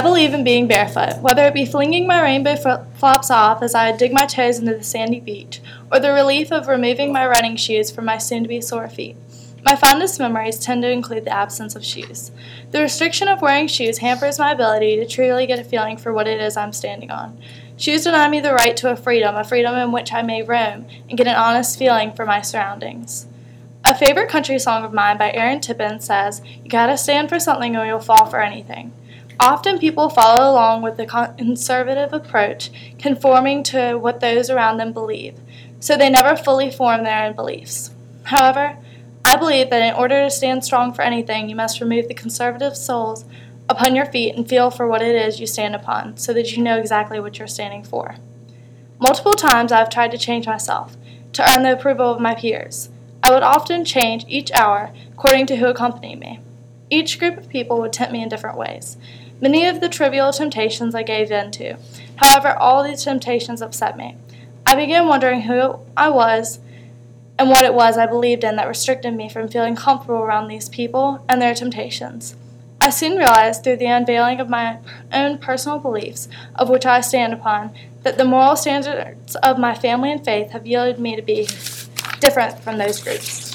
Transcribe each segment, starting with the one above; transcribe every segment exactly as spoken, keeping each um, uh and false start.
believe in being barefoot, whether it be flinging my rainbow flip-flops off as I dig my toes into the sandy beach, or the relief of removing my running shoes from my soon-to-be sore feet. My fondest memories tend to include the absence of shoes. The restriction of wearing shoes hampers my ability to truly get a feeling for what it is I'm standing on. Shoes deny me the right to a freedom, a freedom in which I may roam and get an honest feeling for my surroundings. A favorite country song of mine by Aaron Tippin says, "You gotta stand for something or you'll fall for anything." Often people follow along with the conservative approach, conforming to what those around them believe, so they never fully form their own beliefs. However, I believe that in order to stand strong for anything, you must remove the conservative soles upon your feet and feel for what it is you stand upon, so that you know exactly what you're standing for. Multiple times I have tried to change myself, to earn the approval of my peers. I would often change each hour according to who accompanied me. Each group of people would tempt me in different ways. Many of the trivial temptations I gave in to. However, all these temptations upset me. I began wondering who I was and what it was I believed in that restricted me from feeling comfortable around these people and their temptations. I soon realized through the unveiling of my own personal beliefs, of which I stand upon, that the moral standards of my family and faith have yielded me to be different from those groups.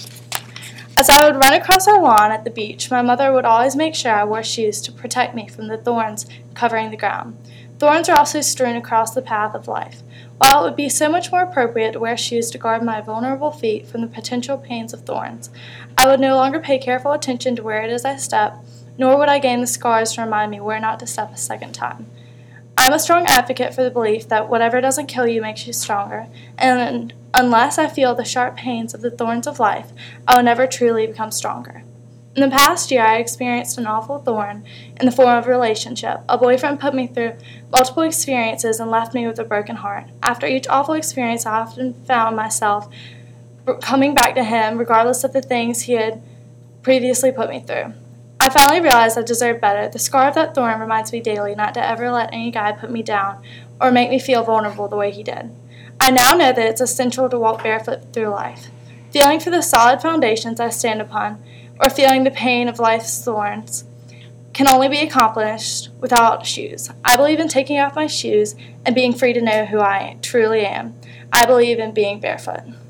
As I would run across our lawn at the beach, my mother would always make sure I wore shoes to protect me from the thorns covering the ground. Thorns are also strewn across the path of life. While it would be so much more appropriate to wear shoes to guard my vulnerable feet from the potential pains of thorns, I would no longer pay careful attention to where it is I step, nor would I gain the scars to remind me where not to step a second time. I am a strong advocate for the belief that whatever doesn't kill you makes you stronger, and unless I feel the sharp pains of the thorns of life, I will never truly become stronger. In the past year, I experienced an awful thorn in the form of a relationship. A boyfriend put me through multiple experiences and left me with a broken heart. After each awful experience, I often found myself coming back to him, regardless of the things he had previously put me through. I finally realized I deserved better. The scar of that thorn reminds me daily not to ever let any guy put me down or make me feel vulnerable the way he did. I now know that it's essential to walk barefoot through life. Feeling for the solid foundations I stand upon, or feeling the pain of life's thorns, can only be accomplished without shoes. I believe in taking off my shoes and being free to know who I truly am. I believe in being barefoot.